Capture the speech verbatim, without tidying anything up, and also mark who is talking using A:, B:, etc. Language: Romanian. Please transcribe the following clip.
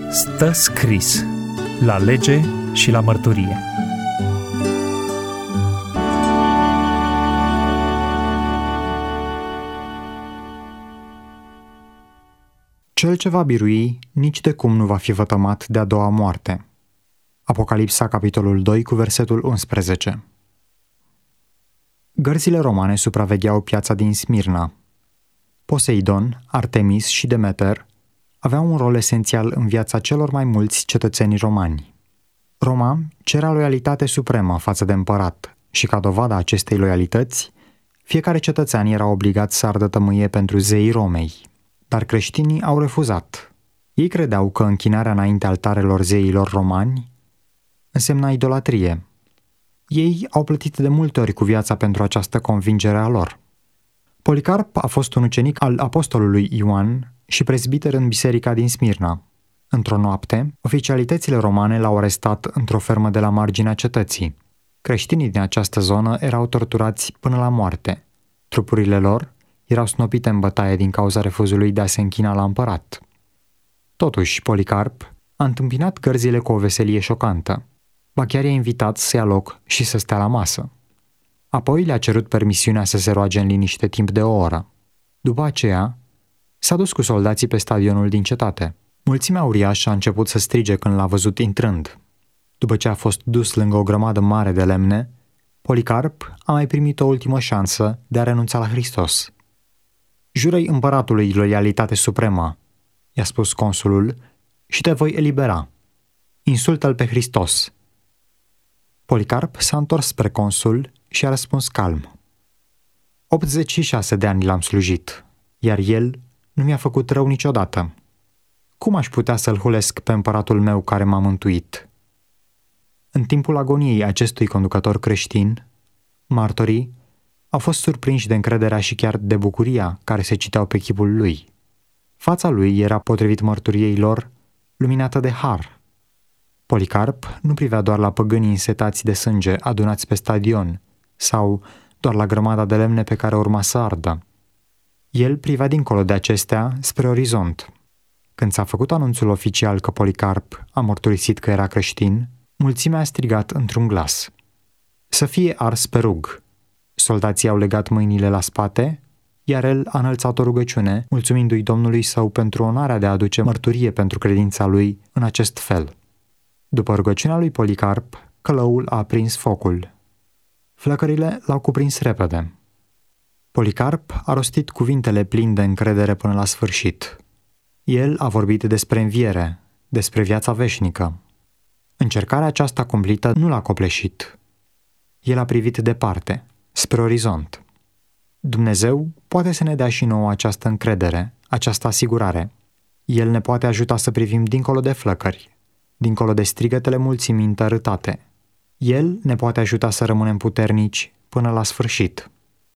A: Stă scris la lege și la mărturie.
B: Cel ce va birui nici de cum nu va fi vătămat de a doua moarte. Apocalipsa, capitolul doi, cu versetul unsprezece. Gărzile romane supravegheau piața din Smirna. Poseidon, Artemis și Demeter aveau un rol esențial în viața celor mai mulți cetățeni romani. Roma cerea loialitate supremă față de împărat și, ca dovada acestei loialități, fiecare cetățean era obligat să ardă tămâie pentru zeii Romei. Dar creștinii au refuzat. Ei credeau că închinarea înainte altarelor zeilor romani însemna idolatrie. Ei au plătit de multe ori cu viața pentru această convingere a lor. Policarp a fost un ucenic al apostolului Ioan și prezbiter în biserica din Smirna. Într-o noapte, oficialitățile romane l-au arestat într-o fermă de la marginea cetății. Creștinii din această zonă erau torturați până la moarte. Trupurile lor erau snopite în bătaie din cauza refuzului de a se închina la împărat. Totuși, Policarp a întâmpinat gărzile cu o veselie șocantă. Ba chiar i-a invitat să ia loc și să stea la masă. Apoi le-a cerut permisiunea să se roage în liniște timp de o oră. După aceea, s-a dus cu soldații pe stadionul din cetate. Mulțimea uriașă a început să strige când l-a văzut intrând. După ce a fost dus lângă o grămadă mare de lemne, Policarp a mai primit o ultimă șansă de a renunța la Hristos. Jură-i împăratului loialitate supremă, i-a spus consulul, și te voi elibera. Insultă-l pe Hristos. Policarp s-a întors spre consul și a răspuns calm. optzeci și șase de ani l-am slujit, iar el nu mi-a făcut rău niciodată. Cum aș putea să-l hulesc pe împăratul meu care m-a mântuit? În timpul agoniei acestui conducător creștin, martorii au fost surprinși de încrederea și chiar de bucuria care se citeau pe chipul lui. Fața lui era, potrivit mărturiei lor, luminată de har. Policarp nu privea doar la păgânii însetați de sânge adunați pe stadion sau doar la grămada de lemne pe care urma să ardă. El privea dincolo de acestea spre orizont. Când s-a făcut anunțul oficial că Policarp a mărturisit că era creștin, mulțimea a strigat într-un glas: să fie ars pe rug! Soldații au legat mâinile la spate, iar el a înălțat o rugăciune, mulțumindu-i Domnului său pentru onoarea de a aduce mărturie pentru credința lui în acest fel. După rugăciunea lui Policarp, călăul a aprins focul. Flăcările l-au cuprins repede. Policarp a rostit cuvintele plini de încredere până la sfârșit. El a vorbit despre înviere, despre viața veșnică. Încercarea aceasta cumplită nu l-a copleșit. El a privit departe, spre orizont. Dumnezeu poate să ne dea și nouă această încredere, această asigurare. El ne poate ajuta să privim dincolo de flăcări, dincolo de strigătele mulțimii întărâtate. El ne poate ajuta să rămânem puternici până la sfârșit.